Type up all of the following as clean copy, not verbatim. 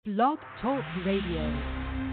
Blog Talk Radio.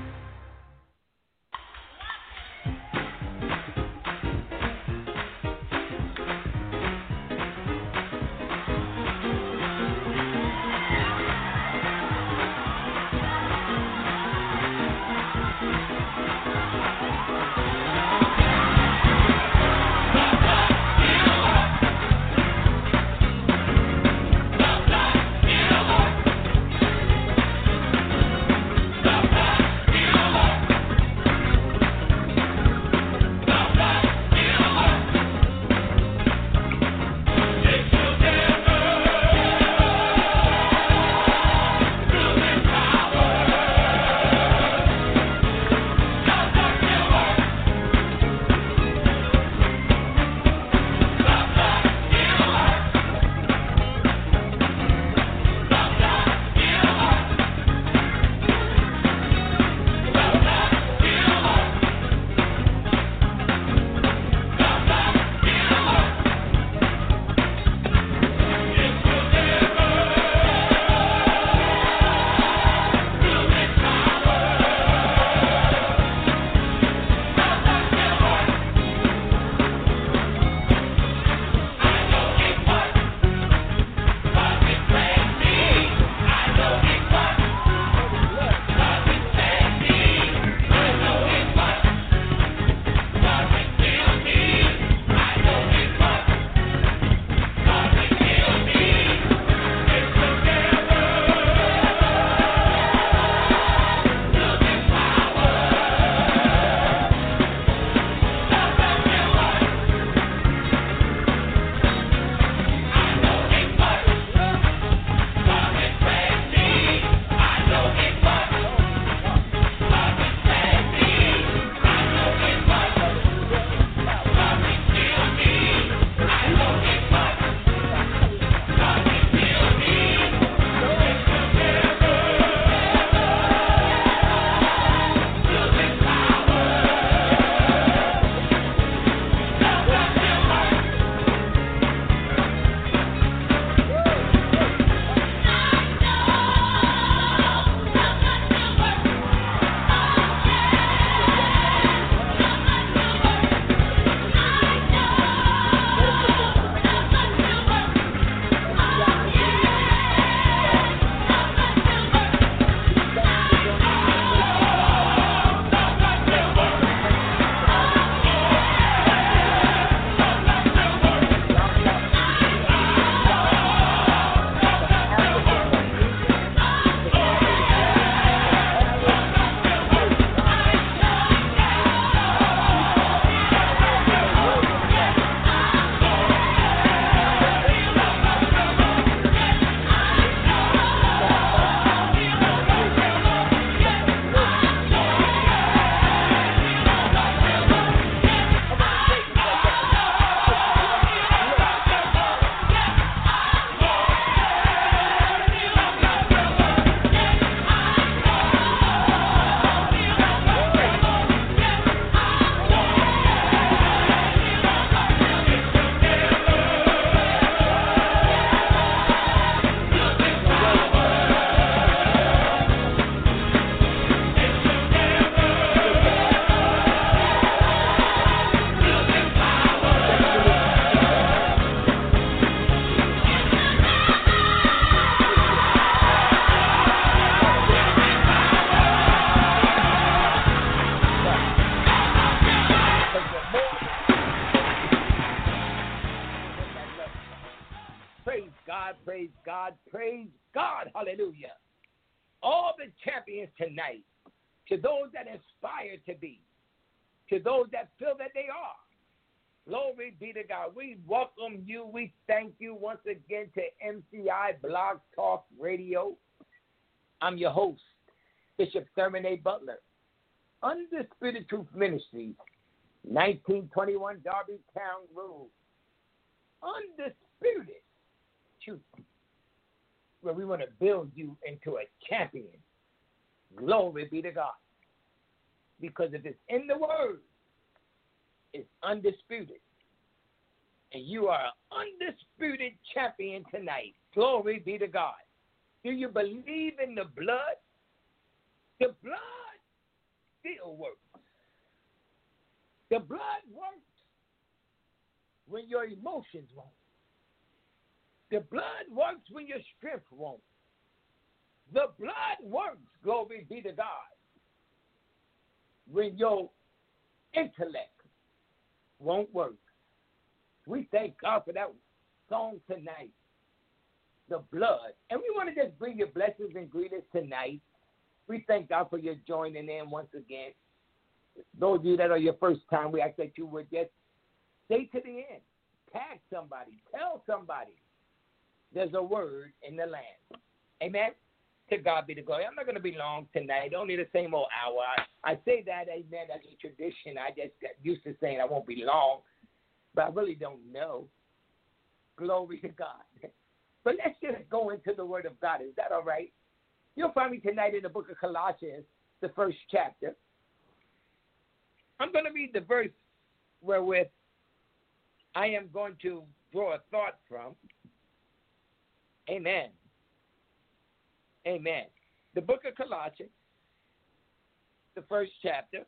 Praise God, hallelujah. All the champions tonight, to those that aspire to be, to those that feel that they are, glory be to God. We welcome you. We thank you once again to MCI Blog Talk Radio. I'm your host, Bishop Thurman A. Butler. Undisputed Truth Ministries, 1921 Darby Town Road. Undisputed Truth, where we want to build you into a champion. Glory be to God. Because if it's in the Word, it's undisputed. And you are an undisputed champion tonight. Glory be to God. Do you believe in the blood? The blood still works. The blood works when your emotions won't. The blood works when your strength won't. The blood works, glory be to God, when your intellect won't work. We thank God for that song tonight, the blood. And we want to just bring your blessings and greetings tonight. We thank God for your joining in once again. Those of you that are your first time, we ask that you would just stay to the end. Tag somebody. Tell somebody there's a word in the land. Amen? To God be the glory. I'm not going to be long tonight. Only the same old hour. I say that, amen, as a tradition. I just got used to saying I won't be long. But I really don't know. Glory to God. But let's just go into the word of God. Is that all right? You'll find me tonight in the book of Colossians, the first chapter. I'm going to read the verse wherewith I am going to draw a thought from. Amen. Amen. The book of Colossians, the first chapter.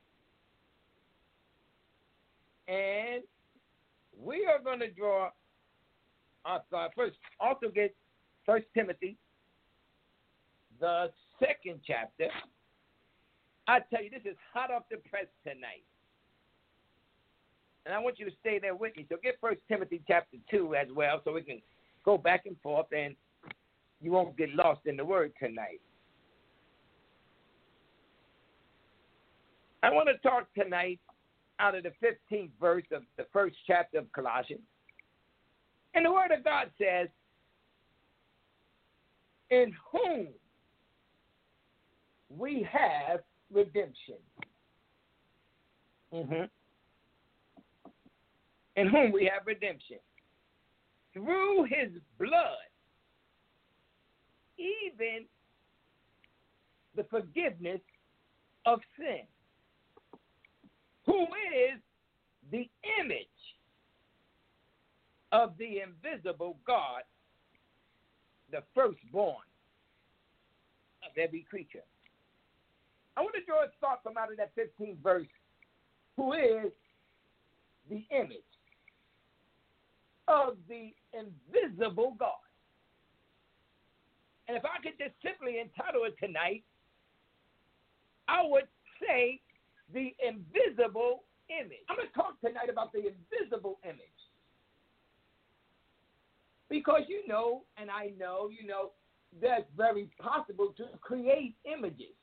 And we are going to draw our thought. First, also get 1 Timothy, the second chapter. I tell you, this is hot off the press tonight. And I want you to stay there with me. So get 1 Timothy chapter 2 as well so we can go back and forth and you won't get lost in the word tonight. I want to talk tonight out of the 15th verse of the first chapter of Colossians. And the word of God says, in whom we have redemption. In whom we have redemption. Through his blood, even the forgiveness of sin, who is the image of the invisible God, the firstborn of every creature. I want to draw a thought from out of that 15th verse, who is the image of the invisible God. And if I could just simply entitle it tonight, I would say the invisible image. I'm going to talk tonight about the invisible image. Because you know, and I know, you know, that's very possible to create images.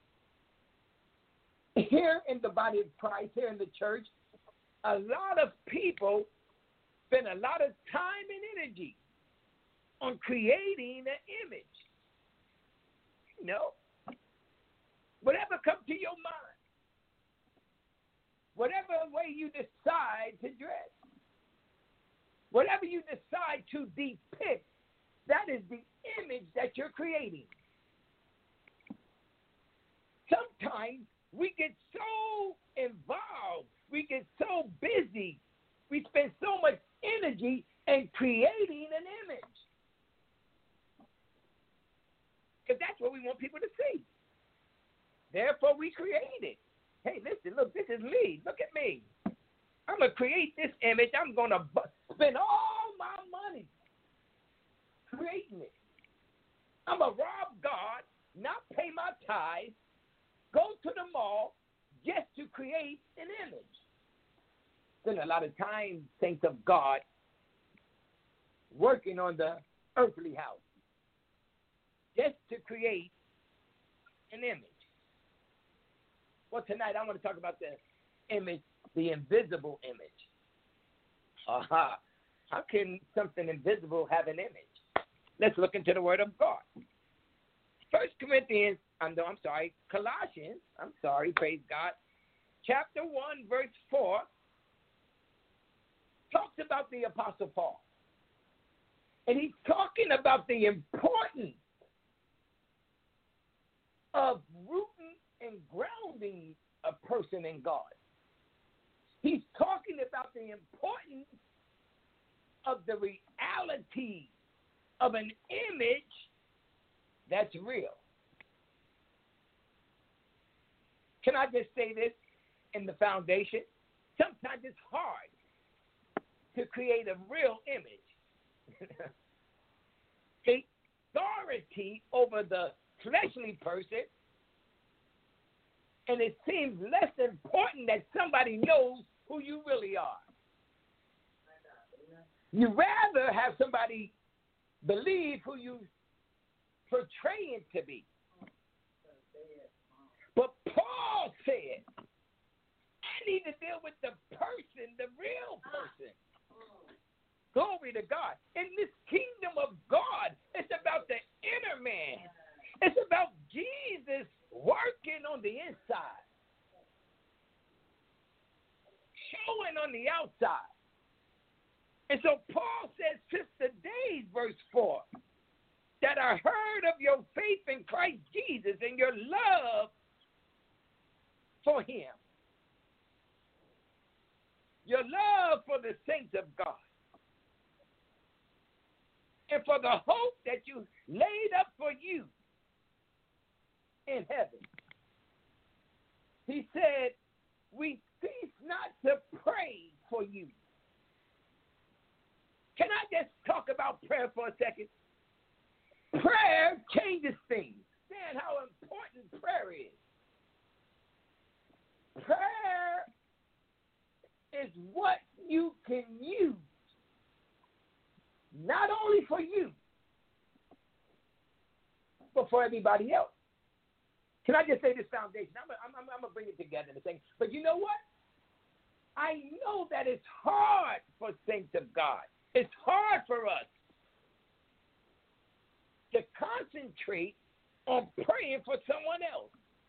Here in the body of Christ, here in the church, a lot of people spend a lot of time and energy on creating an image. You know, whatever comes to your mind, whatever way you decide to dress, whatever you decide to depict, that is the image that you're creating. Sometimes we get so involved, we get so busy, we spend so much energy in creating an image. Because that's what we want people to see. Therefore, we create it. Hey, listen, look, this is me. Look at me. I'm going to create this image. I'm going to spend all my money creating it. I'm going to rob God, not pay my tithes, go to the mall just to create an image. Spend a lot of time, saints of God, working on the earthly house just to create an image. Well, tonight I want to talk about the image, the invisible image. How can something invisible have an image? Let's look into the Word of God. Colossians, praise God, chapter 1, verse 4, talks about the Apostle Paul. And he's talking about the importance of rooting and grounding a person in God. He's talking about the importance of the reality of an image that's real. Can I just say this in the foundation? Sometimes it's hard to create a real image. The authority over the fleshly person, and it seems less important that somebody knows who you really are. You rather have somebody believe who you portraying to be. But Paul said, I need to deal with the person, the real person. Glory to God. In this kingdom of God, it's about the inner man. It's about Jesus working on the inside, showing on the outside. And so Paul says, since the days, verse 4, that I heard of your faith in Christ Jesus and your love for him, your love for the saints of God, and for the hope that you laid up for you in heaven. He said, we cease not to pray for you. Can I just talk about prayer for a second? Prayer changes things. Understand how important prayer is. Prayer is what you can use, not only for you, but for everybody else. Can I just say this foundation? I'm going to bring it together in a second. But you know what? I know that it's hard for saints of God. It's hard for us to concentrate on praying for someone else.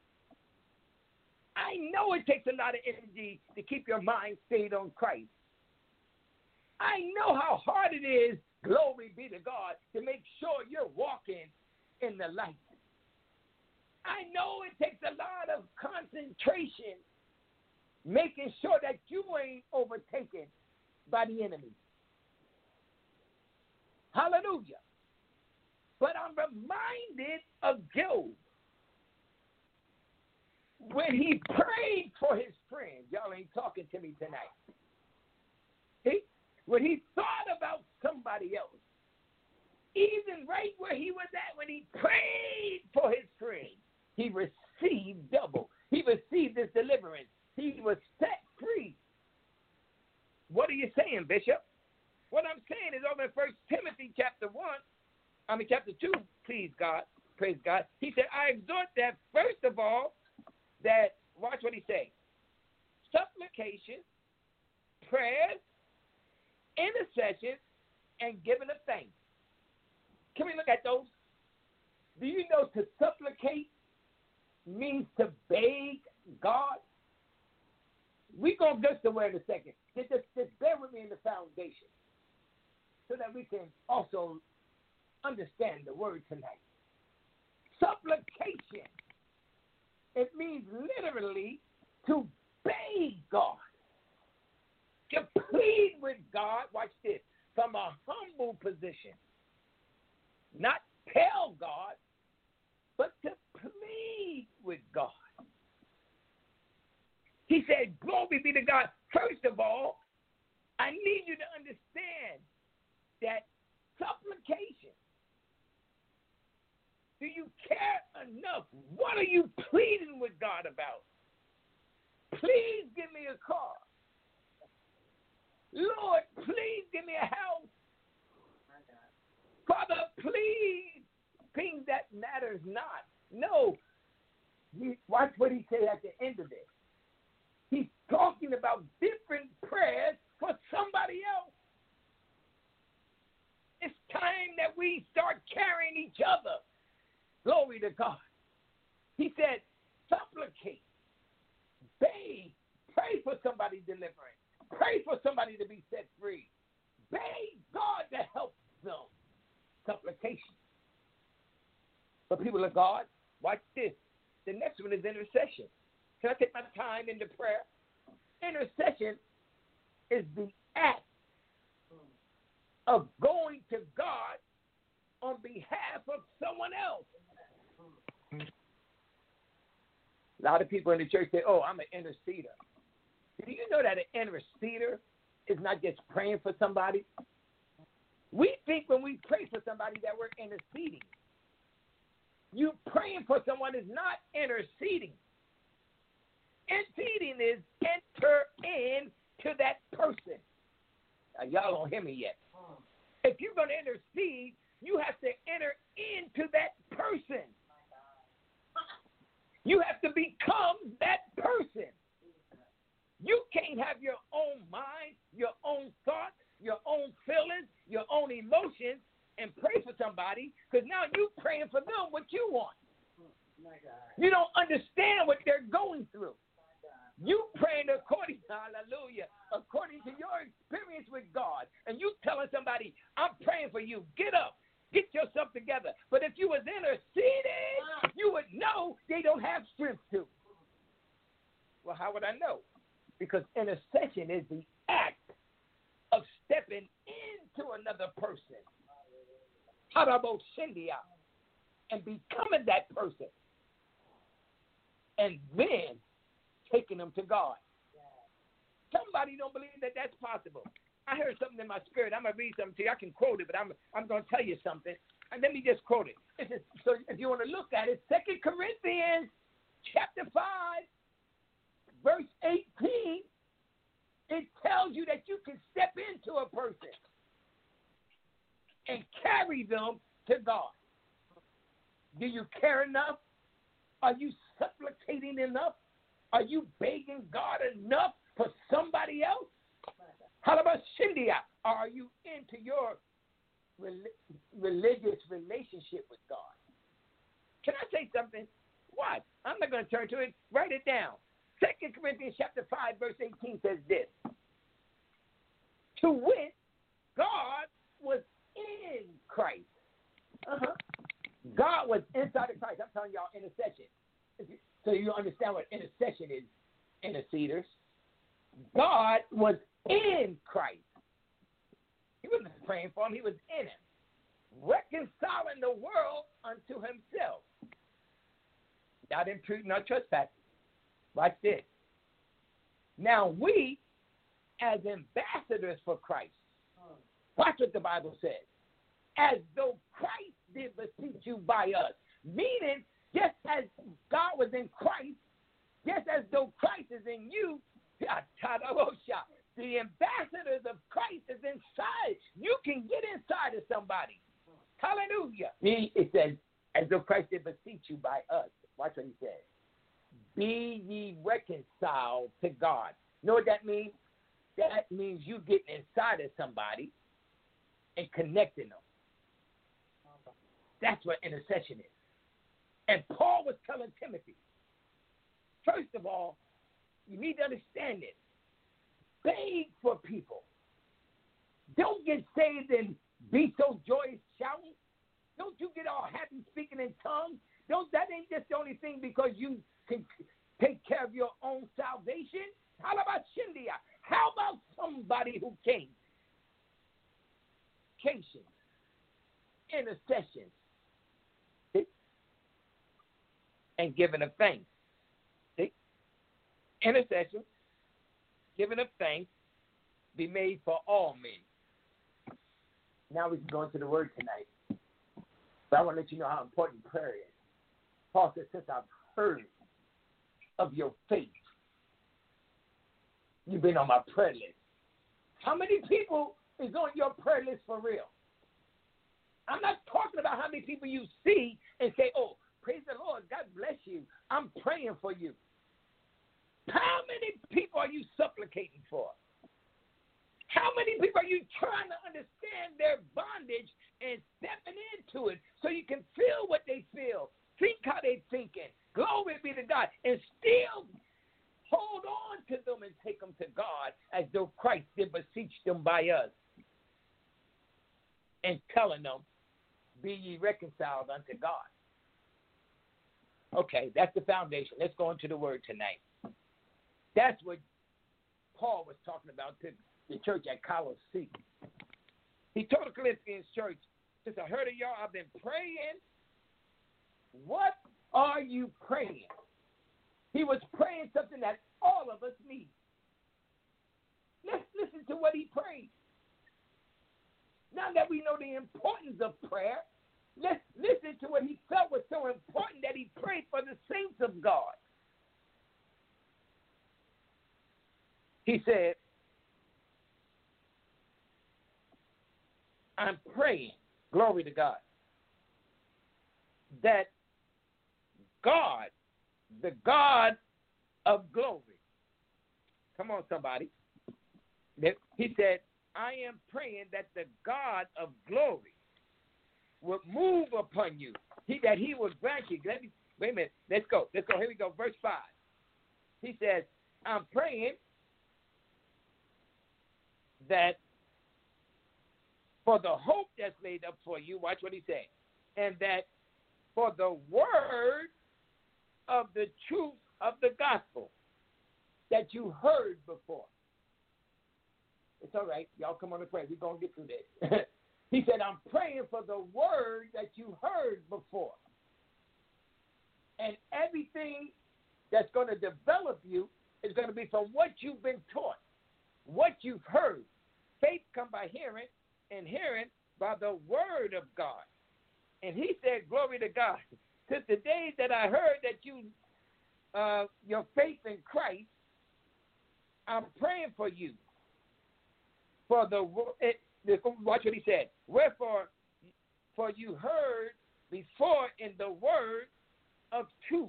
I know it takes a lot of energy to keep your mind stayed on Christ. I know how hard it is, glory be to God, to make sure you're walking in the light. I know it takes a lot of concentration, making sure that you ain't overtaken by the enemy. Hallelujah. But I'm reminded of Job when he prayed for his friends. Y'all ain't talking to me tonight. See? When he thought about somebody else, even right where he was at, when he prayed for his friends, he received double. He received his deliverance. He was set free. What are you saying, Bishop? What I'm saying is over in 1 Timothy chapter 2, please God, praise God. He said, I exhort that first of all, that, watch what he says, supplication, prayers, intercession, and giving of thanks. Can we look at those? Do you know to supplicate means to beg God? We're going to get to where in a second. Just bear with me in the foundation so that we can also understand the word tonight. Supplication. It means literally to beg God, to plead with God, watch this, from a humble position. Not tell God, but to plead with God. He said, glory be to God. First of all, I need you to understand that supplication. Do you care enough? What are you pleading with God about? Please give me a car. Lord, please give me a house. Father, please, things that matters not. No. Watch what he said at the end of this. He's talking about different prayers for somebody else. It's time that we start carrying each other. Glory to God. He said, supplicate, beg, pray for somebody's deliverance, pray for somebody to be set free, beg God to help them. Supplication. But people of God, watch this. The next one is intercession. Can I take my time into prayer? Intercession is the act of going to God on behalf of someone else. A lot of people in the church say, oh, I'm an interceder. Do you know that an interceder is not just praying for somebody? We think when we pray for somebody that we're interceding. You praying for someone is not interceding. Interceding is enter into that person. Now, y'all don't hear me yet. If you're going to intercede, you have to enter into that person. You have to become that person. You can't have your own mind, your own thoughts, your own feelings, your own emotions, and pray for somebody, because now you're praying for them what you want. You don't understand what they're going through. You praying according, hallelujah, according to your experience with God, and you telling somebody, I'm praying for you. Get up. Get yourself together. But if you was interceding, you would know they don't have strength to. Well, how would I know? Because intercession is the act of stepping into another person. And becoming that person. And then taking them to God. Somebody don't believe that that's possible. I heard something in my spirit. I'm going to read something to you. I can quote it, but I'm going to tell you something. And let me just quote it. So if you want to look at it, 2 Corinthians chapter 5, verse 18, it tells you that you can step into a person and carry them to God. Do you care enough? Are you supplicating enough? Are you begging God enough for somebody else? Or are you into your religious relationship with God? Can I say something? What? I'm not going to turn to it. Write it down. 2 Corinthians chapter 5, verse 18 says this. To wit, God was in Christ. God was inside of Christ. I'm telling y'all intercession. So you understand what intercession is, interceders. God was in Christ. He wasn't praying for him. He was in him. Reconciling the world unto himself. Not imputing no trespass. Watch this. Now we, as ambassadors for Christ, watch what the Bible says. As though Christ did beseech you by us. Meaning, just as God was in Christ, just as though Christ is in you, the ambassadors of Christ is inside. You can get inside of somebody. Hallelujah. It says, as though Christ did beseech you by us. Watch what he says. Be ye reconciled to God. You know what that means? That means you getting inside of somebody and connecting them. That's what intercession is. And Paul was telling Timothy, first of all, you need to understand this. Beg for people. Don't get saved and be so joyous shouting. Don't you get all happy speaking in tongues. That ain't just the only thing because you can take care of your own salvation. How about Shindia? How about somebody who can't? Patience, intercession, and giving of thanks. See? Intercession, giving of thanks, be made for all men. Now we can go into the word tonight. But I want to let you know how important prayer is. Paul says, since I've heard of your faith, you've been on my prayer list. How many people is on your prayer list for real? I'm not talking about how many people you see and say, oh, praise the Lord, God bless you. I'm praying for you. How many people are you supplicating for? How many people are you trying to understand their bondage and stepping into it so you can feel what they feel, think how they're thinking, glory be to God, and still hold on to them and take them to God as though Christ did beseech them by us, and telling them, be ye reconciled unto God. Okay, that's the foundation. Let's go into the word tonight. That's what Paul was talking about to the church at Colossae. He told the Corinthians church, since I heard of y'all, I've been praying. What are you praying? He was praying something that all of us need. Let's listen to what he prayed. Now that we know the importance of prayer, let's listen to what he felt was so important that he prayed for the saints of God. He said, I'm praying, glory to God, that God, the God of glory, come on somebody, he said, I am praying that the God of glory will move upon you, that he will grant you. Wait a minute, let's go, here we go, verse 5. He says, I'm praying that for the hope that's laid up for you, watch what he said, and that for the word of the truth of the gospel that you heard before. It's all right. Y'all come on and pray. We're going to get through this. He said, I'm praying for the word that you heard before. And everything that's going to develop you is going to be from what you've been taught, what you've heard. Faith comes by hearing, and hearing by the word of God. And he said, glory to God. Since the days that I heard that your faith in Christ, I'm praying for you. Watch what he said. Wherefore, for you heard before in the word of truth.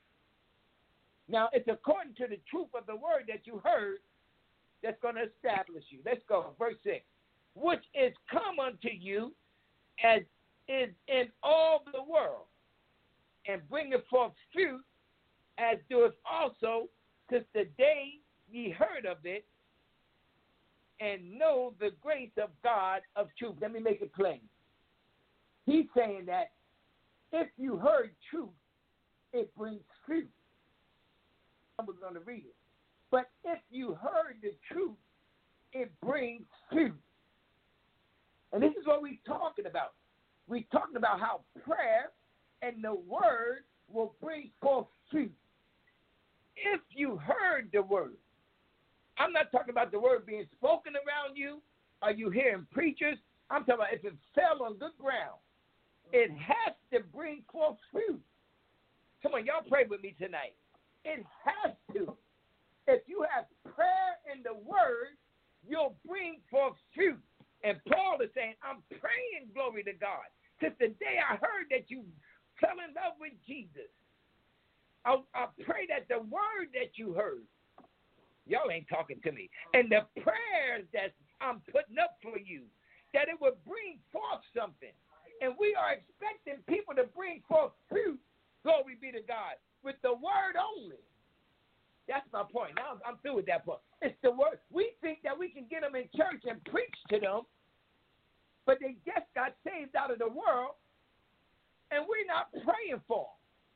Now, it's according to the truth of the word that you heard that's going to establish you. Let's go. Verse 6. Which is come unto you as is in all the world, and bringeth forth fruit, as doeth also since the day ye heard of it, and know the grace of God of truth. Let me make it plain. He's saying that if you heard truth, it brings fruit. I was going to read it. But if you heard the truth, it brings fruit. And this is what we're talking about. We're talking about how prayer and the word will bring forth fruit. If you heard the word, I'm not talking about the word being spoken around you. Are you hearing preachers? I'm talking about if it fell on good ground, it has to bring forth fruit. Come on, y'all pray with me tonight. It has to. If you have prayer in the word, you'll bring forth fruit. And Paul is saying, I'm praying, glory to God, since the day I heard that you fell in love with Jesus. I pray that the word that you heard, y'all ain't talking to me, and the prayers that I'm putting up for you, that it will bring forth something. And we are expecting people to bring forth fruit, glory be to God, with the word only. That's my point. Now I'm through with that point. It's the word. We think that we can get them in church and preach to them, but they just got saved out of the world, and we're not praying for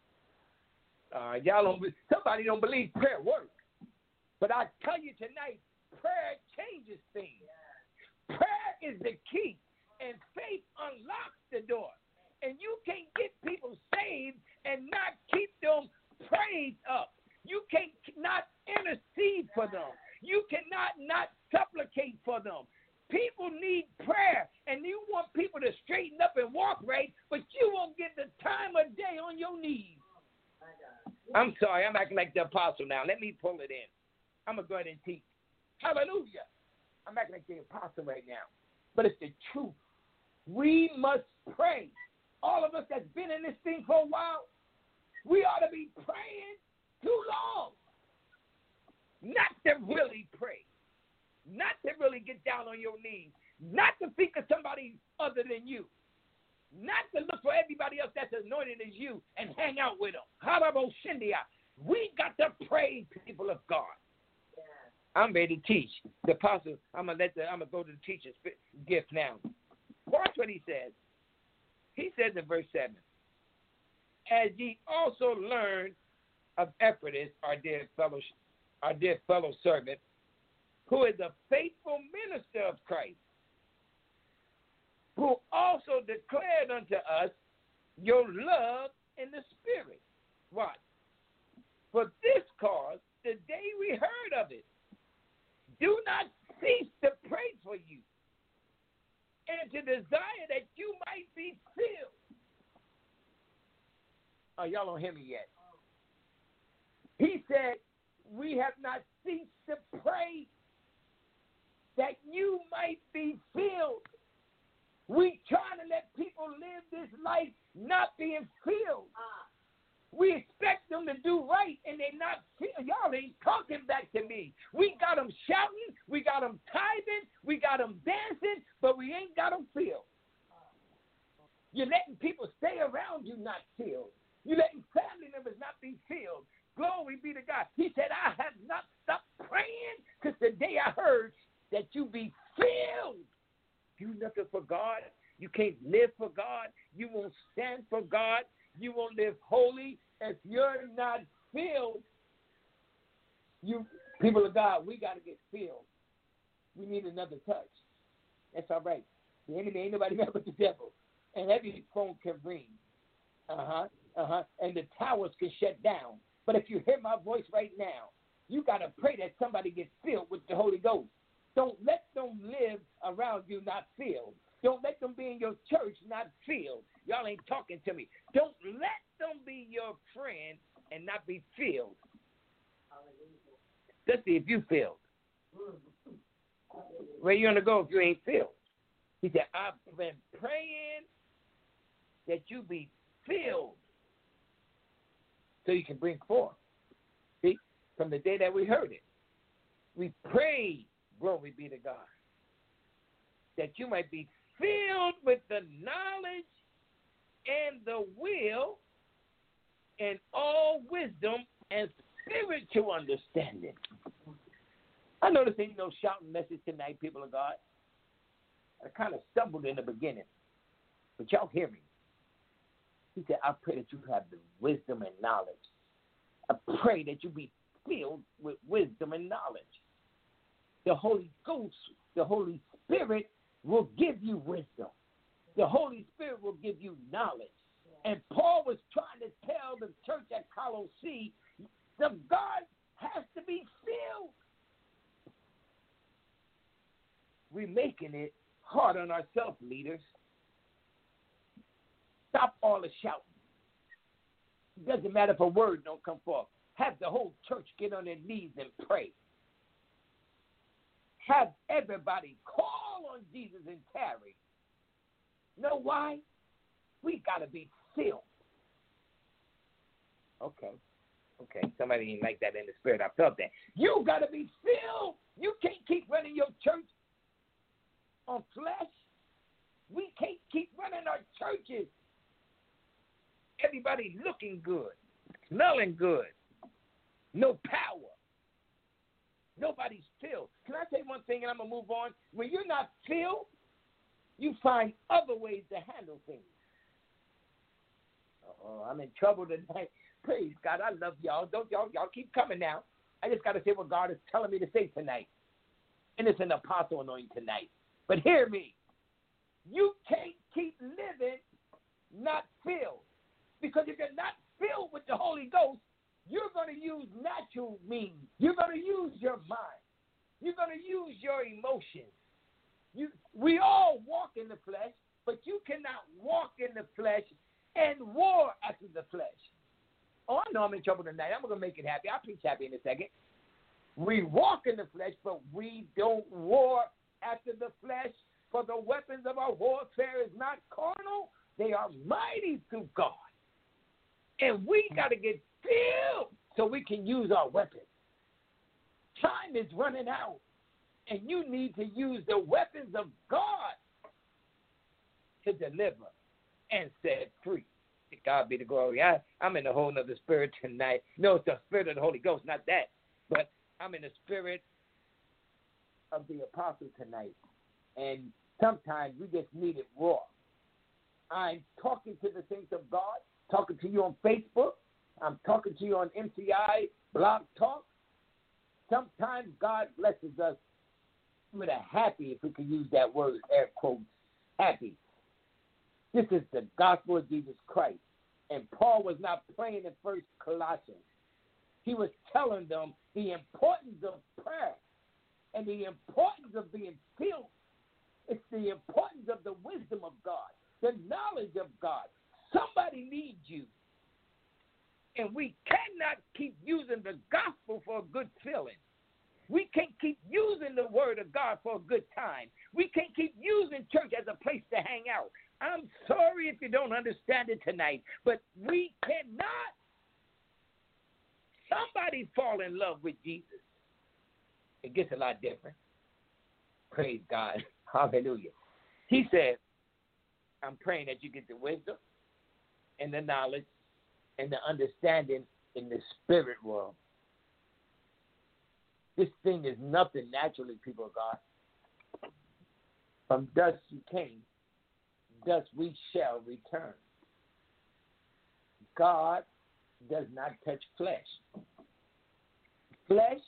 them. Somebody don't believe prayer works. But I tell you tonight, prayer changes things. Prayer is the key, and faith unlocks the door. And you can't get people saved and not keep them prayed up. You can't not intercede for them. You cannot not supplicate for them. People need prayer, and you want people to straighten up and walk right, but you won't get the time of day on your knees. I'm sorry, I'm acting like the apostle now. Let me pull it in. I'm going to go ahead and teach. Hallelujah. I'm acting like the apostle right now. But it's the truth. We must pray. All of us that's been in this thing for a while, we ought to be praying too long. Not to really pray. Not to really get down on your knees. Not to think of somebody other than you. Not to look for everybody else that's anointed as you and hang out with them. We got to pray, people of God. I'm ready to teach. The apostle, I'm gonna go to the teacher's gift now. Watch what he says. He says in verse 7, as ye also learned of Epaphroditus, our dear fellow servant, who is a faithful minister of Christ, who also declared unto us your love in the Spirit. What? For this cause, the day we heard of it, do not cease to pray for you and to desire that you might be filled. Oh, y'all don't hear me yet. He said, we have not ceased to pray that you might be filled. We trying to let people live this life not being filled. We expect them to do right, and they're not filled. Y'all ain't talking back to me. We got them shouting, we got them tithing, we got them dancing, but we ain't got them filled. You're letting people stay around you not filled. You're letting family members not be filled. Glory be to God. He said, I have not stopped praying since the day I heard that you be filled. Do nothing for God. You can't live for God. You won't stand for God. You won't live holy if you're not filled. You people of God, we got to get filled. We need another touch. That's all right. The enemy ain't nobody else but the devil. And every phone can ring. And the towers can shut down. But if you hear my voice right now, you got to pray that somebody gets filled with the Holy Ghost. Don't let them live around you not filled. Don't let them be in your church not filled. Y'all ain't talking to me. Don't let them be your friend and not be filled. Let's see if you filled. Where you gonna go if you ain't filled? He said, I've been praying that you be filled so you can bring forth. See, from the day that we heard it, we prayed, glory be to God, that you might be filled with the knowledge and the will and all wisdom and spiritual understanding. I know this ain't no shouting message tonight, people of God. I kind of stumbled in the beginning, but y'all hear me. He said, I pray that you have the wisdom and knowledge. I pray that you be filled with wisdom and knowledge. The Holy Ghost, the Holy Spirit will give you wisdom. The Holy Spirit will give you knowledge. And Paul was trying to tell the church at Colossae, the God has to be filled. We're making it hard on ourselves, leaders. Stop all the shouting. It doesn't matter if a word don't come forth. Have the whole church get on their knees and pray. Have everybody call on Jesus and tarry. Know why? We got to be filled. Okay. Somebody ain't like that in the spirit. I felt that. You got to be filled. You can't keep running your church on flesh. We can't keep running our churches. Everybody looking good, smelling good, no power. Nobody's filled. Can I say one thing and I'm going to move on? When you're not filled, you find other ways to handle things. Oh, I'm in trouble tonight. Praise God. I love y'all. Don't y'all keep coming now. I just got to say what God is telling me to say tonight. And it's an apostle anointing tonight. But hear me. You can't keep living not filled. Because if you're not filled with the Holy Ghost, you're going to use natural means. You're going to use your mind. You're going to use your emotions. We all walk in the flesh, but you cannot walk in the flesh and war after the flesh. Oh, I know I'm in trouble tonight. I'm going to make it happy. I'll preach happy in a second. We walk in the flesh, but we don't war after the flesh. For the weapons of our warfare is not carnal. They are mighty through God. And we got to get filled so we can use our weapons. Time is running out. And you need to use the weapons of God to deliver and set free. To God be the glory. I'm in a whole nother spirit tonight. No, it's the spirit of the Holy Ghost, not that. But I'm in the spirit of the apostle tonight. And sometimes we just need it raw. I'm talking to the saints of God, talking to you on Facebook. I'm talking to you on MCI Blog Talk. Sometimes God blesses us with a happy, if we can use that word, air quotes, happy. This is the gospel of Jesus Christ. And Paul was not praying in First Colossians. He was telling them the importance of prayer and the importance of being filled. It's the importance of the wisdom of God, the knowledge of God. Somebody needs you. And we cannot keep using the gospel for a good feeling. We can't keep using the word of God for a good time. We can't keep using church as a place to hang out. I'm sorry if you don't understand it tonight, but we cannot. Somebody fall in love with Jesus. It gets a lot different. Praise God. Hallelujah. He said, I'm praying that you get the wisdom and the knowledge and the understanding in the spirit world. This thing is nothing naturally, people of God. From dust you came, dust we shall return. God does not touch flesh. Flesh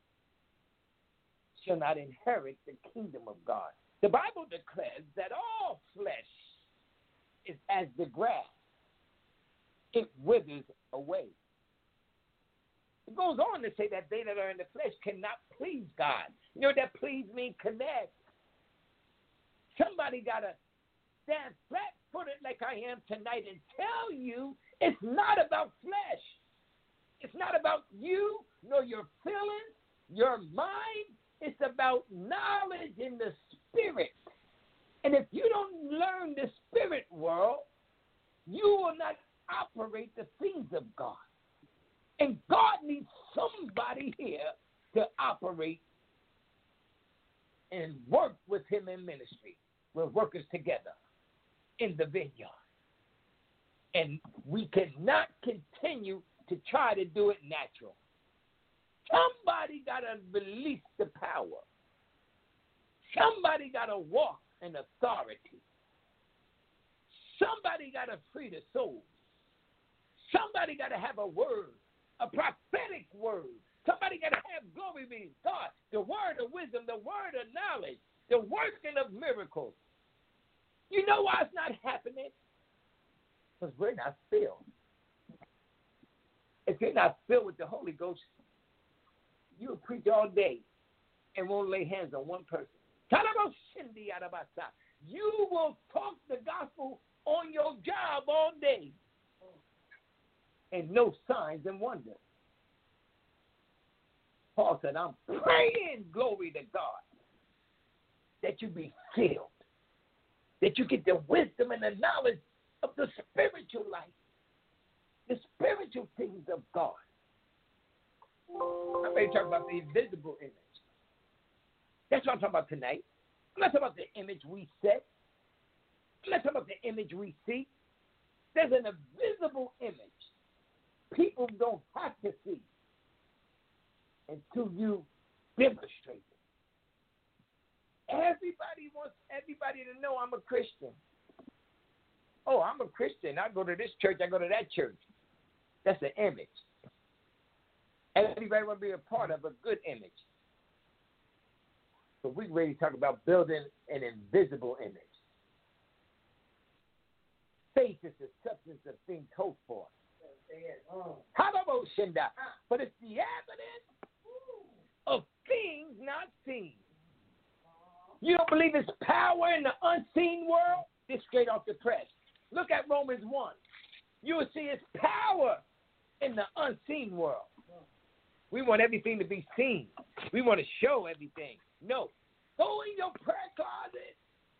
shall not inherit the kingdom of God. The Bible declares that all flesh is as the grass. It withers away. It goes on to say that they that are in the flesh cannot please God. You know that please means connect. Somebody got to stand flat-footed like I am tonight and tell you it's not about flesh. It's not about you, nor your feelings, your mind. It's about knowledge in the spirit. And if you don't learn the spirit world, you will not operate the things of God. And God needs somebody here to operate and work with him in ministry. We're workers together in the vineyard. And we cannot continue to try to do it natural. Somebody got to release the power. Somebody got to walk in authority. Somebody got to free the soul. Somebody got to have a word, a prophetic word. Somebody got to have glory be to God, the word of wisdom, the word of knowledge, the working of miracles. You know why it's not happening? Because we're not filled. If you're not filled with the Holy Ghost, you'll preach all day and won't lay hands on one person. You will talk the gospel on your job all day and no signs and wonders. Paul said, I'm praying, glory to God, that you be filled, that you get the wisdom and the knowledge of the spiritual life, the spiritual things of God. I'm ready to talk about the invisible image. That's what I'm talking about tonight. I'm not talking about the image we set. I'm not talking about the image we see. There's an invisible image people don't have to see until you demonstrate it. Everybody wants everybody to know I'm a Christian. Oh, I'm a Christian. I go to this church. I go to that church. That's an image. Everybody want to be a part of a good image. So we're ready to talk about building an invisible image. Faith is the substance of things hoped for. But it's the evidence of things not seen. You don't believe it's power in the unseen world? This straight off the press. Look at Romans 1. You will see it's power in the unseen world. We want everything to be seen. We want to show everything. No. Go in your prayer closet.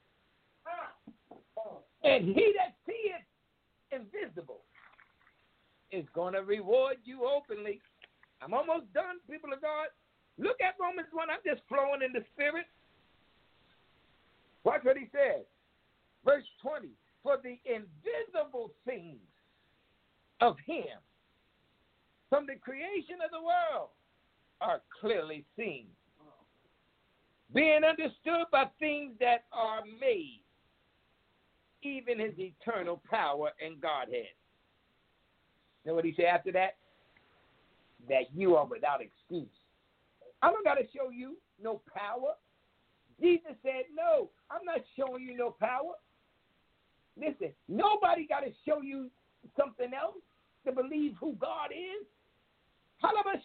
And he that seeth invisible is going to reward you openly. I'm almost done, people of God. Look at Romans 1. I'm just flowing in the spirit. Watch what he says. Verse 20. For the invisible things of him from the creation of the world are clearly seen, being understood by things that are made, even his eternal power and Godhead. You know what he said after that? That you are without excuse. I don't got to show you no power. Jesus said, no, I'm not showing you no power. Listen, nobody got to show you something else to believe who God is. Halabashanda.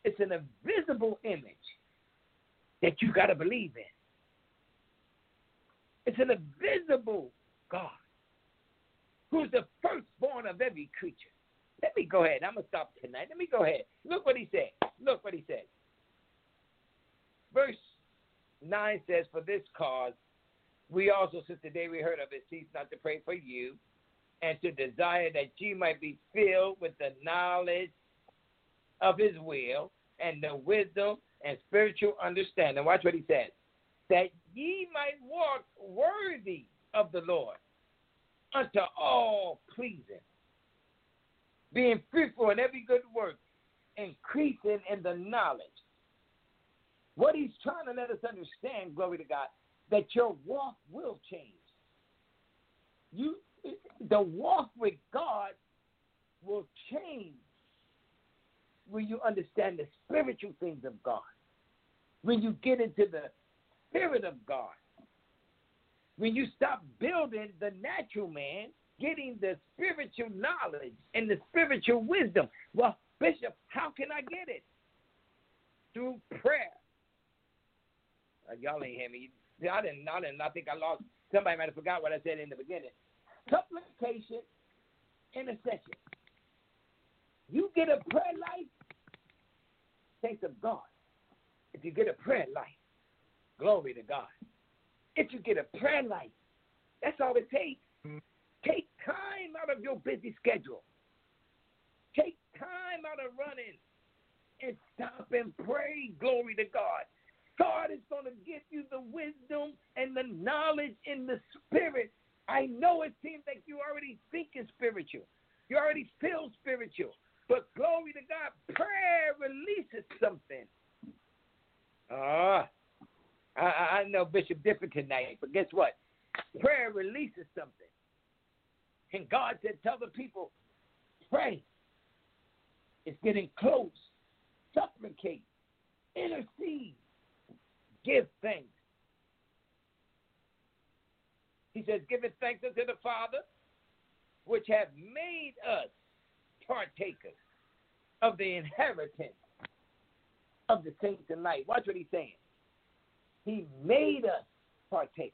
It's an invisible image that you got to believe in. It's an invisible God who's the firstborn of every creature. Let me go ahead. I'm going to stop tonight. Let me go ahead. Look what he said. Look what he said. Verse 9 says, for this cause, we also, since the day we heard of it, cease not to pray for you and to desire that ye might be filled with the knowledge of his will and the wisdom and spiritual understanding. Watch what he says. That ye might walk worthy of the Lord unto all pleasing, being fruitful in every good work, increasing in the knowledge. What he's trying to let us understand, glory to God, that your walk will change. The walk with God will change when you understand the spiritual things of God, when you get into the Spirit of God, when you stop building the natural man, getting the spiritual knowledge and the spiritual wisdom. Well, Bishop, how can I get it? Through prayer. Y'all ain't hear me. I think I lost. Somebody might have forgot what I said in the beginning. Supplication, intercession. You get a prayer life, thanks of God. If you get a prayer life, glory to God. If you get a prayer life, that's all it takes. Take time out of your busy schedule. Take time out of running and stop and pray, glory to God. God is going to give you the wisdom and the knowledge in the spirit. I know it seems like you already thinking spiritual. You already feel spiritual. But glory to God, prayer releases something. I know Bishop different tonight, but guess what? Prayer releases something. And God said, tell the people, pray. It's getting close. Supplicate. Intercede. Give thanks. He says, giving thanks unto the Father, which have made us partakers of the inheritance of the saints in light. Watch what he's saying. He made us partakers.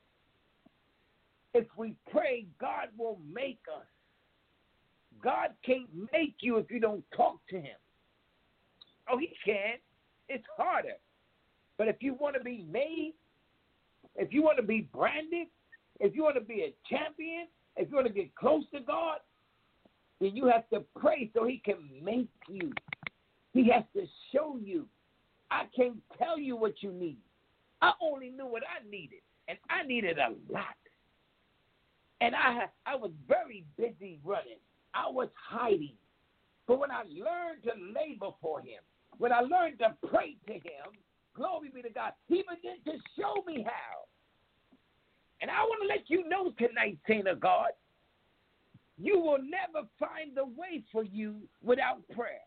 If we pray, God will make us. God can't make you if you don't talk to him. Oh, he can. It's harder. But if you want to be made, if you want to be branded, if you want to be a champion, if you want to get close to God, then you have to pray so he can make you. He has to show you. I can't tell you what you need. I only knew what I needed, and I needed a lot. And I was very busy running. I was hiding. But when I learned to lay before him, when I learned to pray to him, glory be to God, he began to show me how. And I want to let you know tonight, saint of God, you will never find the way for you without prayer.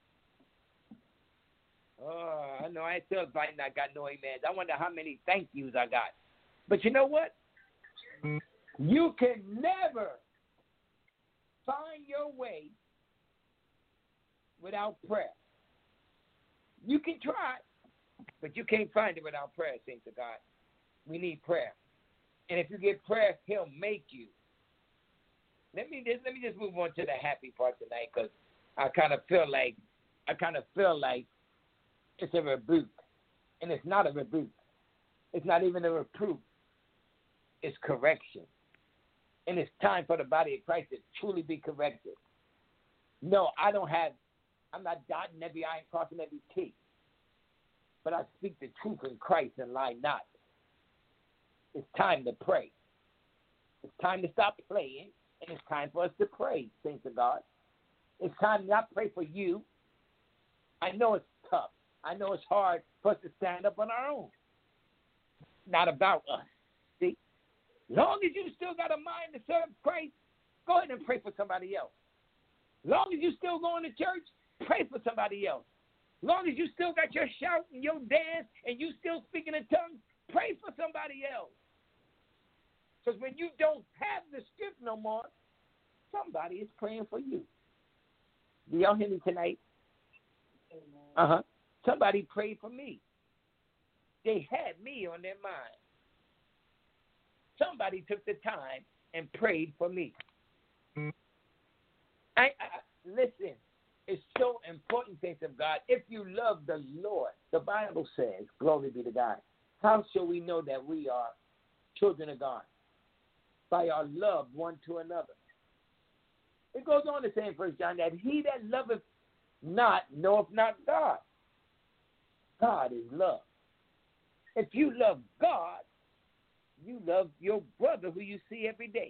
Oh, I know I ain't still fighting. I got no amens. I wonder how many thank yous I got. But you know what? You can never find your way without prayer. You can try, but you can't find it without prayer, saints of God. We need prayer. And if you get prayer, he'll make you. Let me just move on to the happy part tonight, because I kind of feel like it's a rebuke. And it's not a rebuke. It's not even a reproof. It's correction. And it's time for the body of Christ to truly be corrected. No, I'm not dotting every I and crossing every T. But I speak the truth in Christ and lie not. It's time to pray. It's time to stop playing, and it's time for us to pray, saints of God. It's time to not pray for you. I know it's tough. I know it's hard for us to stand up on our own. Not about us. See? Long as you still got a mind to serve Christ, go ahead and pray for somebody else. Long as you still going to church, pray for somebody else. Long as you still got your shout and your dance and you still speaking in tongues, pray for somebody else. Because when you don't have the strength no more, somebody is praying for you. Do y'all hear me tonight? Somebody prayed for me. They had me on their mind. Somebody took the time and prayed for me. Listen, it's so important, saints of God. If you love the Lord, the Bible says, glory be to God, how shall we know that we are children of God? By our love one to another. It goes on to say in 1 John that he that loveth not knoweth not God. God is love. If you love God, you love your brother who you see every day.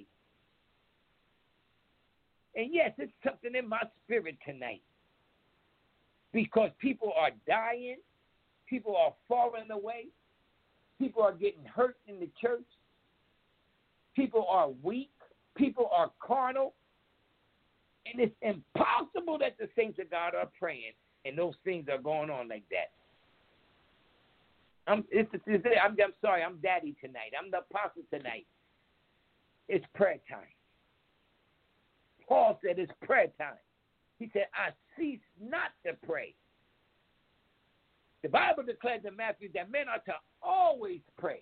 And yes, it's something in my spirit tonight. Because people are dying. People are falling away. People are getting hurt in the church. People are weak. People are carnal. And it's impossible that the saints of God are praying and those things are going on like that. I'm sorry, I'm daddy tonight. I'm the apostle tonight. It's prayer time. Paul said it's prayer time. He said, I cease not to pray. The Bible declares in Matthew that men are to always pray.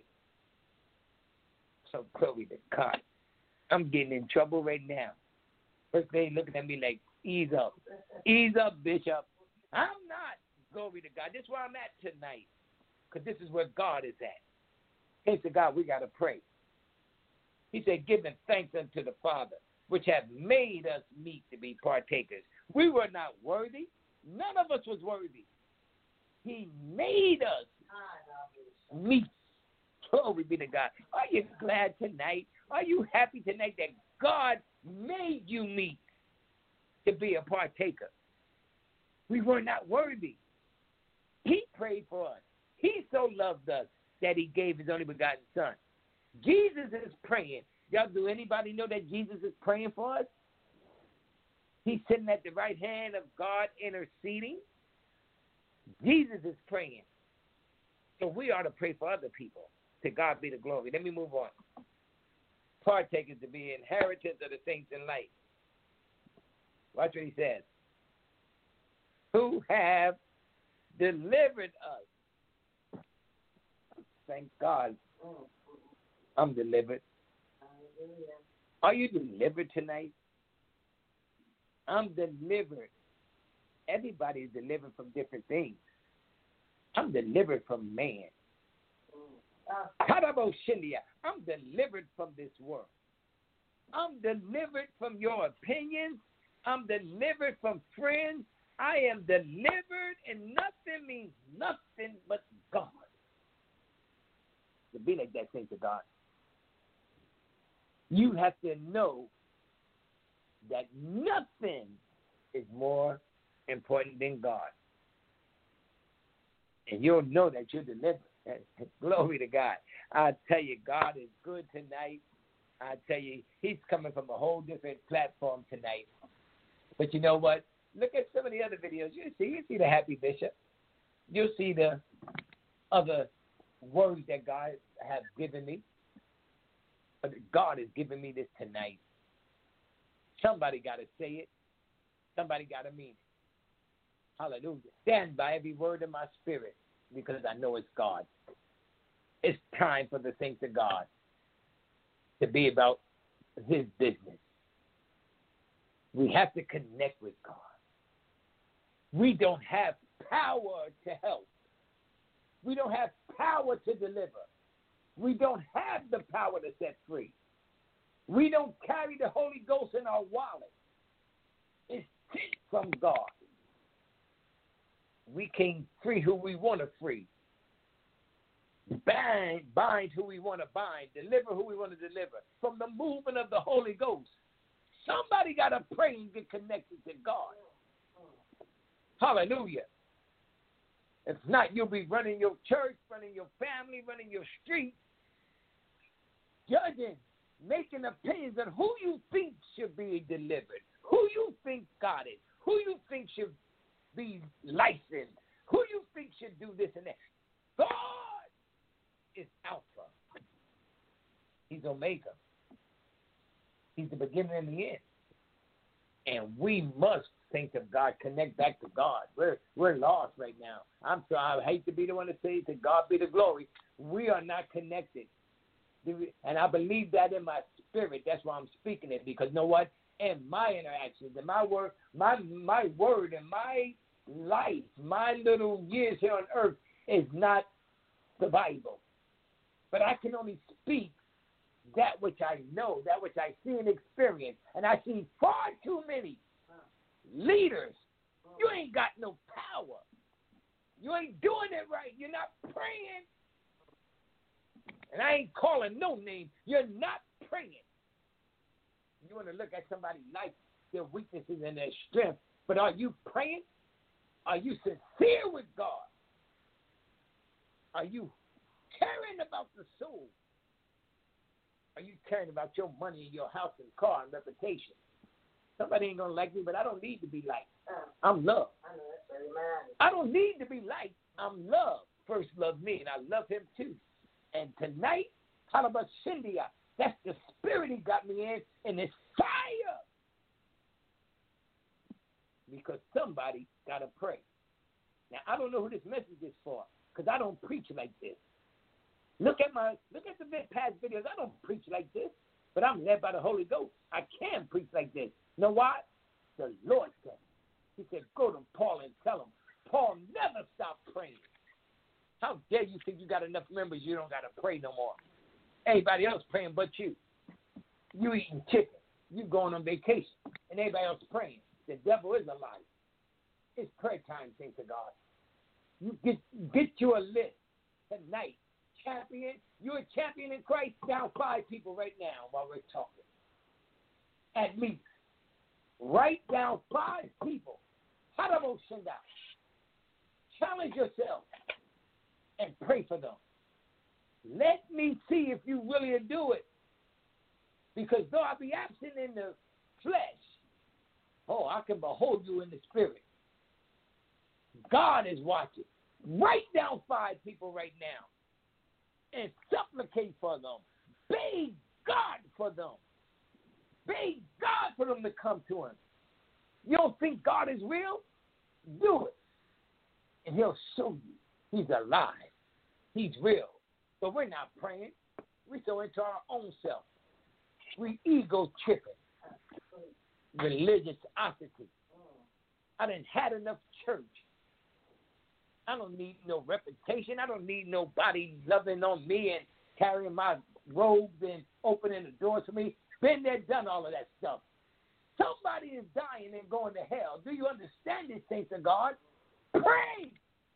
So glory to God. I'm getting in trouble right now. First they looking at me like, ease up. Ease up, Bishop. I'm not. Glory to God. This is where I'm at tonight. Because this is where God is at. Thanks to God, we got to pray. He said, giving thanks unto the Father, which have made us meet to be partakers. We were not worthy. None of us was worthy. He made us meet. Glory be to God. Are you glad tonight? Are you happy tonight that God made you meet to be a partaker? We were not worthy. He prayed for us. He so loved us that he gave his only begotten son. Jesus is praying. Y'all, do anybody know that Jesus is praying for us? He's sitting at the right hand of God interceding. Jesus is praying. So we ought to pray for other people. To God be the glory. Let me move on. Partakers to be inheritors of the saints in light. Watch what he says. Who have delivered us. Thank God. I'm delivered. Are you delivered tonight? I'm delivered. Everybody's delivered from different things. I'm delivered from man. I'm delivered from this world. I'm delivered from your opinions. I'm delivered from friends. I am delivered, and nothing means nothing but God. To be like that, saints of God, you have to know that nothing is more important than God. And you'll know that you're delivered. Glory to God. I tell you, God is good tonight. I tell you, he's coming from a whole different platform tonight. But you know what? Look at some of the other videos. You see the happy bishop. You'll see the other words that God has given me. But God has given me this tonight. Somebody got to say it. Somebody got to mean it. Hallelujah. Stand by every word in my spirit because I know it's God. It's time for the saints of God to be about his business. We have to connect with God. We don't have power to help. We don't have power to deliver. We don't have the power to set free. We don't carry the Holy Ghost in our wallet. It's sent from God. We can free who we want to free. Bind who we want to bind. Deliver who we want to deliver. From the movement of the Holy Ghost. Somebody got to pray and get connected to God. Hallelujah. If not, you'll be running your church, running your family, running your street, judging, making opinions on who you think should be delivered, who you think got it, who you think should be licensed, who you think should do this and that. God is Alpha. He's Omega. He's the beginning and the end. And we must, saints of God, connect back to God. We're lost right now. I'm sorry. I hate to be the one to say it. To God be the glory. We are not connected. And I believe that in my spirit. That's why I'm speaking it. Because you know what? In my interactions, in my word, my word and my life, my little years here on earth is not the Bible. But I can only speak that which I know, that which I see and experience. And I see far too many leaders. You ain't got no power. You ain't doing it right. You're not praying. And I ain't calling no name. You're not praying. You want to look at somebody's life, their weaknesses and their strength. But are you praying? Are you sincere with God? Are you caring about the soul? Are you caring about your money and your house and car and reputation? Somebody ain't going to like me, but I don't need to be liked. I'm loved. I don't need to be liked. I'm loved. First loved me, and I love him too. And tonight, Halabashindia, that's the spirit he got me in, and it's fire. Because somebody got to pray. Now, I don't know who this message is for, because I don't preach like this. Look at the past videos. I don't preach like this, but I'm led by the Holy Ghost. I can preach like this. You know why? The Lord said. He said, go to Paul and tell him. Paul never stopped praying. How dare you think you got enough members you don't got to pray no more? Everybody else praying but you. You eating chicken. You going on vacation. And everybody else praying. The devil is a liar. It's prayer time, thanks to God. You get you a list tonight. Champion, you're a champion in Christ. Down 5 people right now while we're talking. At least. Write down 5 people. Challenge yourself and pray for them. Let me see if you really do it. Because though I be absent in the flesh, I can behold you in the spirit. God is watching. Write down 5 people right now. And supplicate for them. Beg God for them. Beg God for them to come to him. You don't think God is real? Do it. And he'll show you he's alive. He's real. But we're not praying. We're so into our own self. We ego tripping. Religiosity. I done had enough church. I don't need no reputation. I don't need nobody loving on me and carrying my robes and opening the doors for me. Been there, done all of that stuff. Somebody is dying and going to hell. Do you understand this, saints of God? Pray.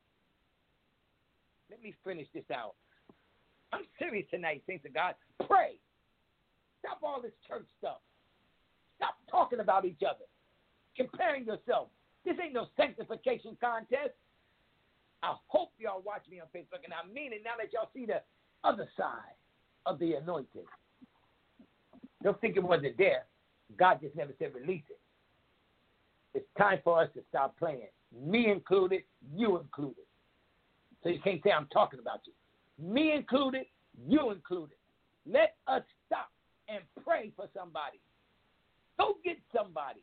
Let me finish this out. I'm serious tonight, saints of God. Pray. Stop all this church stuff. Stop talking about each other. Comparing yourself. This ain't no sanctification contest. I hope y'all watch me on Facebook, and I mean it now that y'all see the other side of the anointing. Don't think it wasn't there. God just never said release it. It's time for us to stop playing. Me included, you included. So you can't say I'm talking about you. Me included, you included. Let us stop and pray for somebody. Go get somebody.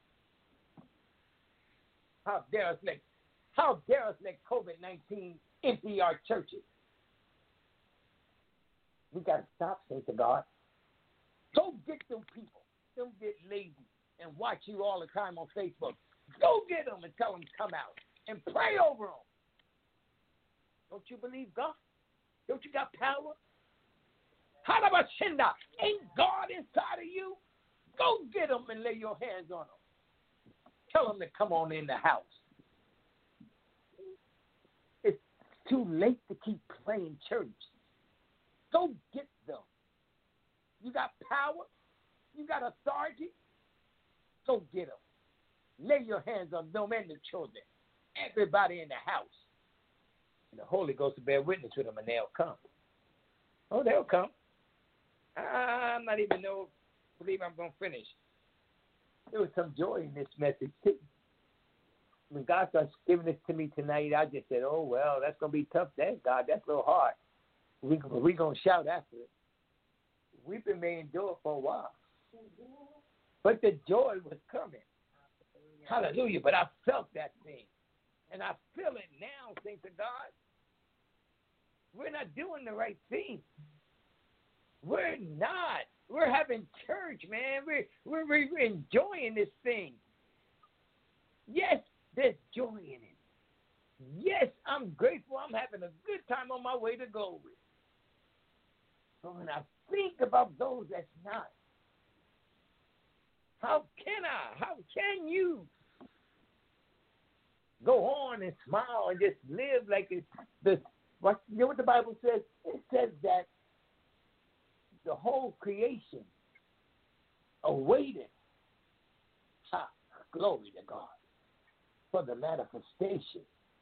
How dare us let COVID-19 empty our churches? We got to stop, saints of God. Go get them people. Don't get lazy and watch you all the time on Facebook. Go get them and tell them to come out and pray over them. Don't you believe God? Don't you got power? Halabashinda, ain't God inside of you? Go get them and lay your hands on them. Tell them to come on in the house. It's too late to keep playing church. Go get them. You got power? You got authority? Go get them. Lay your hands on them and the children. Everybody in the house. And the Holy Ghost will bear witness with them, and they'll come. Oh, they'll come. I'm not even believe I'm going to finish. There was some joy in this message, too. When God starts giving this to me tonight, I just said, oh, well, that's going to be tough. God, that's a little hard. We're going to shout after it. We've been made endure for a while. But the joy was coming. Hallelujah. But I felt that thing. And I feel it now, thanks to God. We're not doing the right thing. We're not. We're having church, man. We're enjoying this thing. Yes, there's joy in it. Yes, I'm grateful. I'm having a good time on my way to glory. But when I think about those that's not, how can you go on and smile and just live like it's this? You know what the Bible says? It says that the whole creation awaited, glory to God, for the manifestation.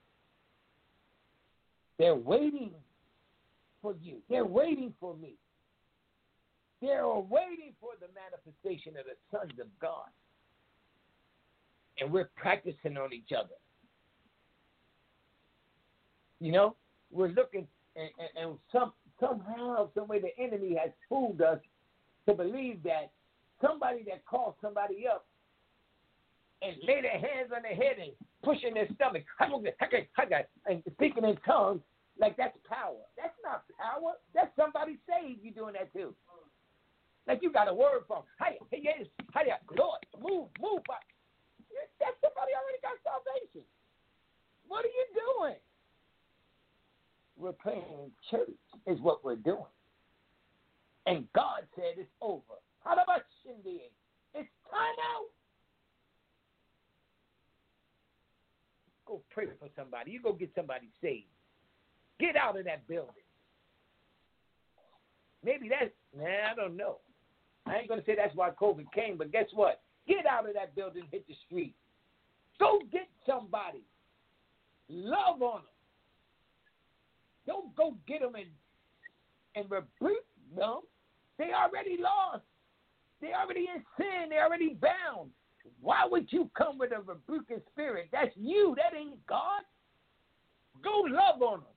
They're waiting for you. They're waiting for me. They're waiting for the manifestation of the sons of God. And we're practicing on each other. You know, we're looking, and somehow, some way, the enemy has fooled us to believe that somebody that calls somebody up and lay their hands on their head and pushing their stomach and speaking in tongues, like that's power. That's not power. That's somebody saved you doing that too. Like you got a word from, hey, yes, hey, Lord, move. That somebody already got salvation. What are you doing? We're playing church is what we're doing. And God said it's over. How about Shindy? It's time out. Go pray for somebody. You go get somebody saved. Get out of that building. Maybe that's, I don't know. I ain't going to say that's why COVID came, but guess what? Get out of that building, hit the street. Go get somebody. Love on them. Don't go get them and rebuke them. They already lost. They already in sin. They already bound. Why would you come with a rebuking spirit? That's you. That ain't God. Go love on them.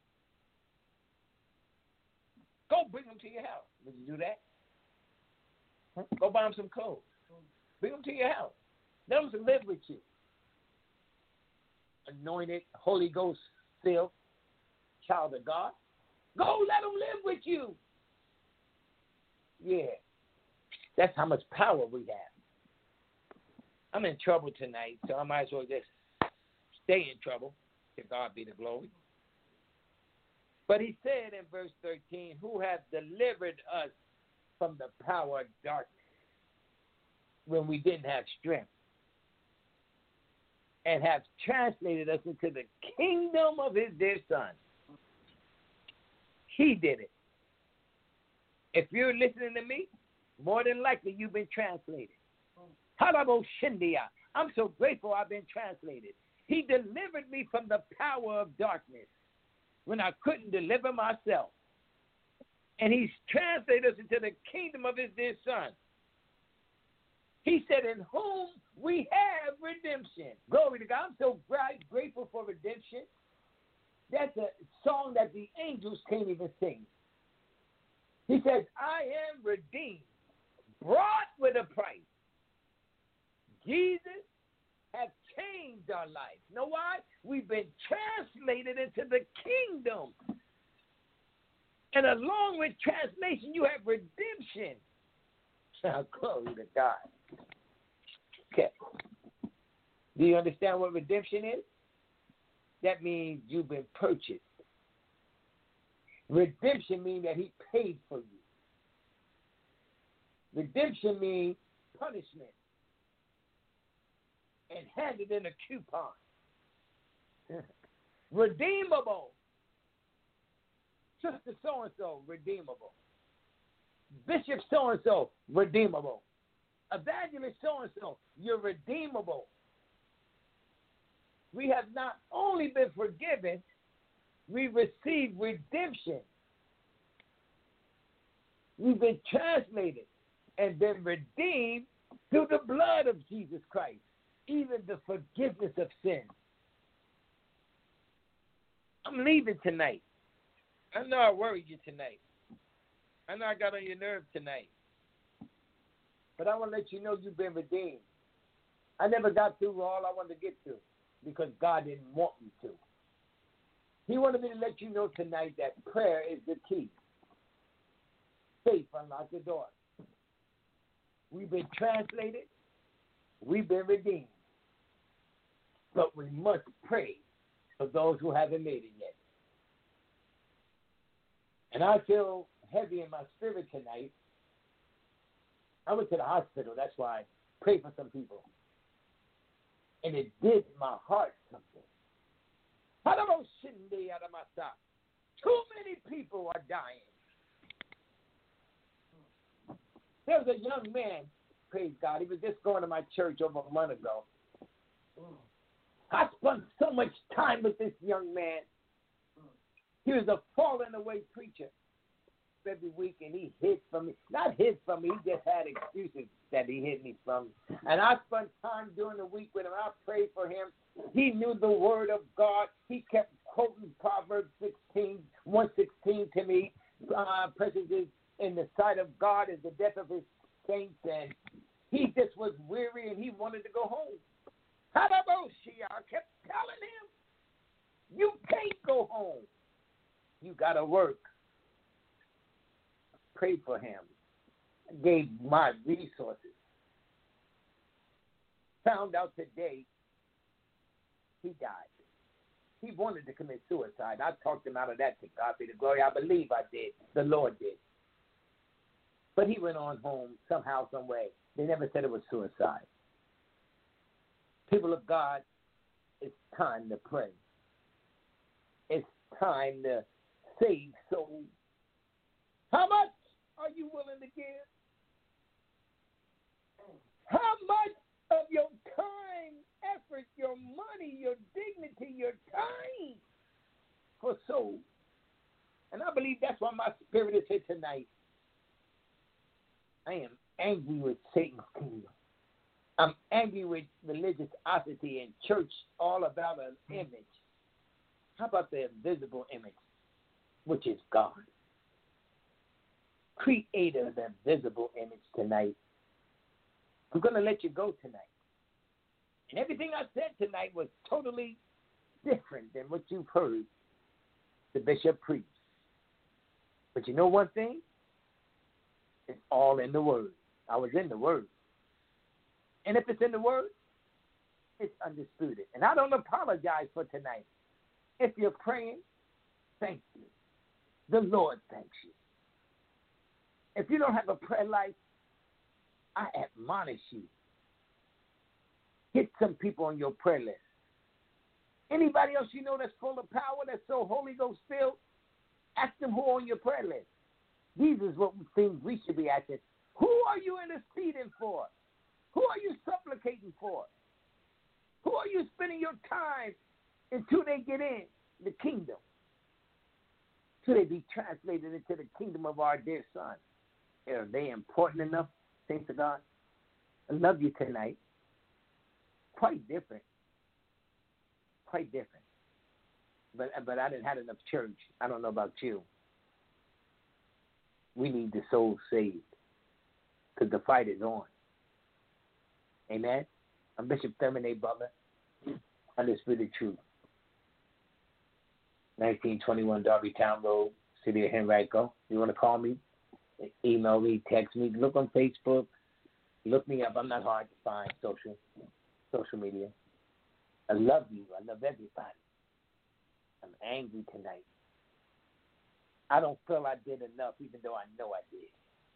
Go bring them to your house. Would you do that? Go buy them some clothes. Bring them to your house. Let them live with you. Anointed, Holy Ghost filled child of God. Go let them live with you. Yeah. That's how much power we have. I'm in trouble tonight, so I might as well just stay in trouble. To God be the glory. But he said in verse 13, who have delivered us from the power of darkness when we didn't have strength, and have translated us into the kingdom of his dear Son. He did it. If you're listening to me, more than likely you've been translated. Halabo Shindia. I'm so grateful I've been translated. He delivered me from the power of darkness when I couldn't deliver myself. And he's translated us into the kingdom of his dear Son. He said, in whom we have redemption. Glory to God. I'm so grateful for redemption. That's a song that the angels can't even sing. He says, I am redeemed, brought with a price. Jesus has changed our life. You know why? We've been translated into the kingdom. And along with translation, you have redemption. Glory to God. Okay. Do you understand what redemption is? That means you've been purchased. Redemption means that he paid for you. Redemption means punishment and handed in a coupon. Redeemable. Sister so-and-so, redeemable. Bishop so-and-so, redeemable. Evangelist so-and-so, you're redeemable. We have not only been forgiven, we received redemption. We've been translated and been redeemed through the blood of Jesus Christ, even the forgiveness of sin. I'm leaving tonight. I know I worried you tonight. I know I got on your nerve tonight. But I want to let you know you've been redeemed. I never got through all I wanted to get through because God didn't want me to. He wanted me to let you know tonight that prayer is the key. Faith unlocks the door. We've been translated. We've been redeemed. But we must pray for those who haven't made it yet. And I feel heavy in my spirit tonight. I went to the hospital. That's why I prayed for some people. And it did my heart something. Too many people are dying. There was a young man, praise God, he was just going to my church over a month ago. I spent so much time with this young man. He was a fallen away preacher every week, and he hid from me. Not hid from me, he just had excuses that he hid me from. And I spent time during the week with him. I prayed for him. He knew the word of God. He kept quoting Proverbs 1:16 to me. Precious is in the sight of God is the death of his saints. And he just was weary, and he wanted to go home. I kept telling him, you can't go home. You got to work. I prayed for him. I gave my resources. Found out today he died. He wanted to commit suicide. I talked him out of that, to God be the glory. I believe I did. The Lord did. But he went on home somehow, some way. They never said it was suicide. People of God, it's time to pray. It's time to save souls. How much are you willing to give? How much of your time, effort, your money, your dignity, your time for souls? And I believe that's why my spirit is here tonight. I am angry with Satan's kingdom. I'm angry with religiosity and church all about an image. How about the invisible image, which is God? Creator of the visible image tonight. I'm going to let you go tonight. And everything I said tonight was totally different than what you've heard the bishop preach. But you know one thing? It's all in the Word. I was in the Word. And if it's in the Word, it's undisputed. And I don't apologize for tonight. If you're praying, thank you. The Lord thanks you. If you don't have a prayer life, I admonish you. Get some people on your prayer list. Anybody else you know that's full of power, that's so Holy Ghost filled, ask them who are on your prayer list. These is what things we should be asking. Who are you interceding for? Who are you supplicating for? Who are you spending your time until they get in the kingdom? Till they be translated into the kingdom of our dear Son. Are they important enough, saints of God? I love you tonight. Quite different. Quite different. But I didn't have enough church. I don't know about you. We need the soul saved because the fight is on. Amen? I'm Bishop Thurman A. Butler, Undisputed Truth. 1921 Darby Town Road, City of Henrico. You want to call me? Email me, text me. Look on Facebook. Look me up. I'm not hard to find. Social media. I love you. I love everybody. I'm angry tonight. I don't feel I did enough, even though I know I did.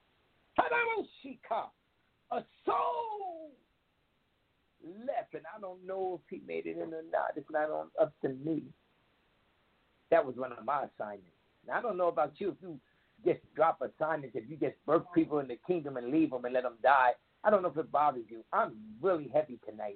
A soul left, and I don't know if he made it in or not. It's not up to me. That was one of my assignments. And I don't know about you. If you just drop assignments, if you just birth people in the kingdom and leave them and let them die, I don't know if it bothers you. I'm really heavy tonight.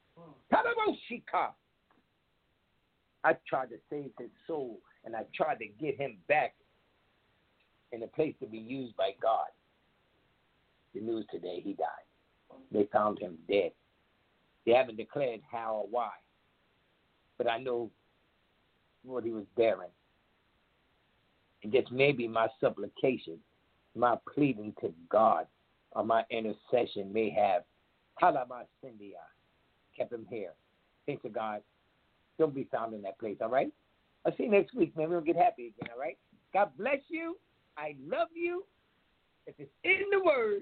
I tried to save his soul, and I tried to get him back in a place to be used by God. The news today, he died. They found him dead. They haven't declared how or why, but I know what he was bearing. And just maybe my supplication, my pleading to God, or my intercession may have Halamasindia kept him here. Thanks to God. Don't be found in that place, all right? I'll see you next week, man. We'll get happy again, all right? God bless you. I love you. If it's in the Word,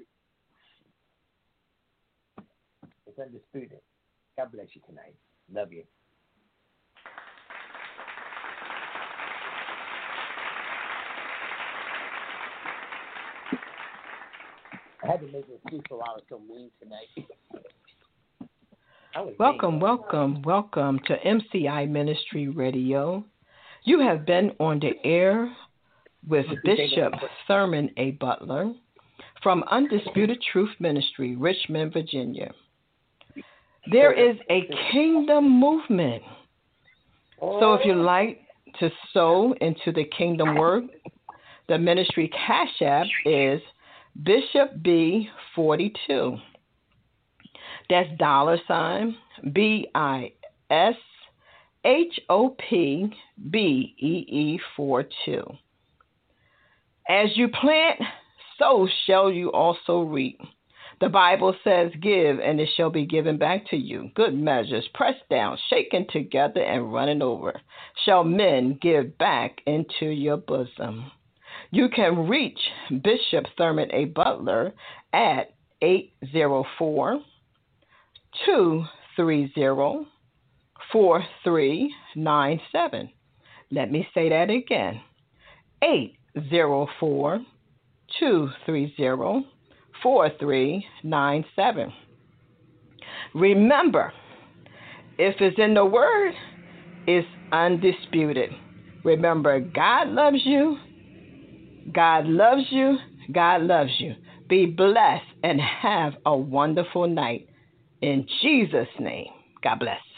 it's undisputed. God bless you tonight. Love you. I had to make an excuse for why I was so mean tonight. Welcome to MCI Ministry Radio. You have been on the air with Bishop Thurman A. Butler from Undisputed Truth Ministry, Richmond, Virginia. There is a kingdom movement. So if you'd like to sow into the kingdom work, the ministry cash app is Bishop B42. That's $BISHOPBEE42. As you plant, so shall you also reap. The Bible says, give, and it shall be given back to you. Good measures, pressed down, shaken together, and running over, shall men give back into your bosom. You can reach Bishop Thurman A. Butler at 804-230-4397. Let me say that again. 804-230-4397. Remember, if it's in the Word, it's undisputed. Remember, God loves you. God loves you. God loves you. Be blessed and have a wonderful night. In Jesus' name, God bless.